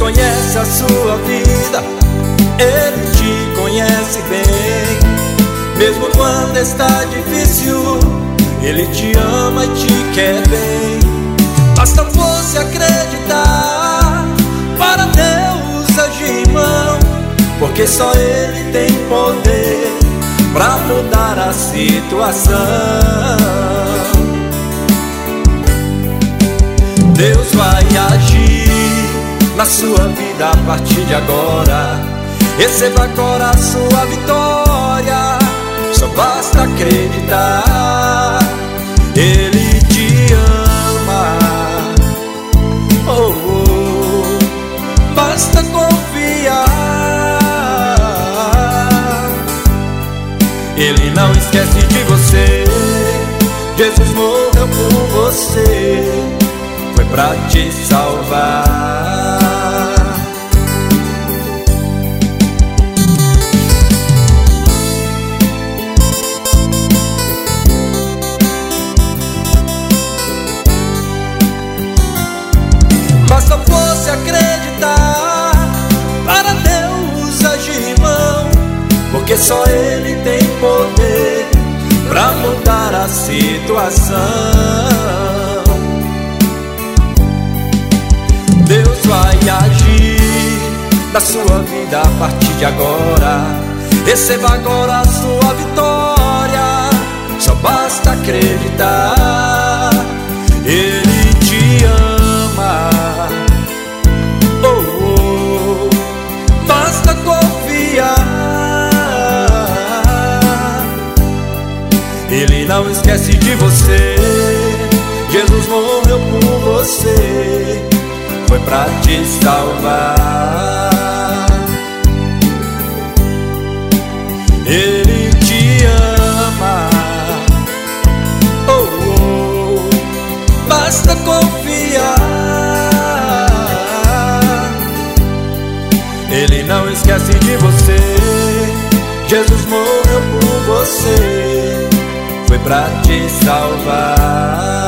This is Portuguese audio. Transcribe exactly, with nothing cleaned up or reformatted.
conhece a sua vida, Ele te conhece bem. Mesmo quando está difícil, Ele te ama e te quer bem. Basta você acreditar para Deus agir, irmão, porque só Ele tem poder pra mudar a situação. Deus vai agir na sua vida a partir de agora. Receba agora a sua vitória, só basta acreditar. Ele te ama, oh, oh, basta confiar. Ele não esquece de você, Jesus morreu por você, foi pra te salvar. Basta você acreditar para Deus agir, irmão, porque só Ele tem poder pra mudar a situação. Deus vai agir na sua vida a partir de agora. Receba agora a sua vitória, só basta acreditar. Ele te ama, oh, oh, basta confiar. Ele não esquece de você, Jesus morreu por você, foi pra te salvar. Ele te ama, oh, oh, basta confiar. Ele não esquece de você, Jesus morreu por você, foi pra te salvar.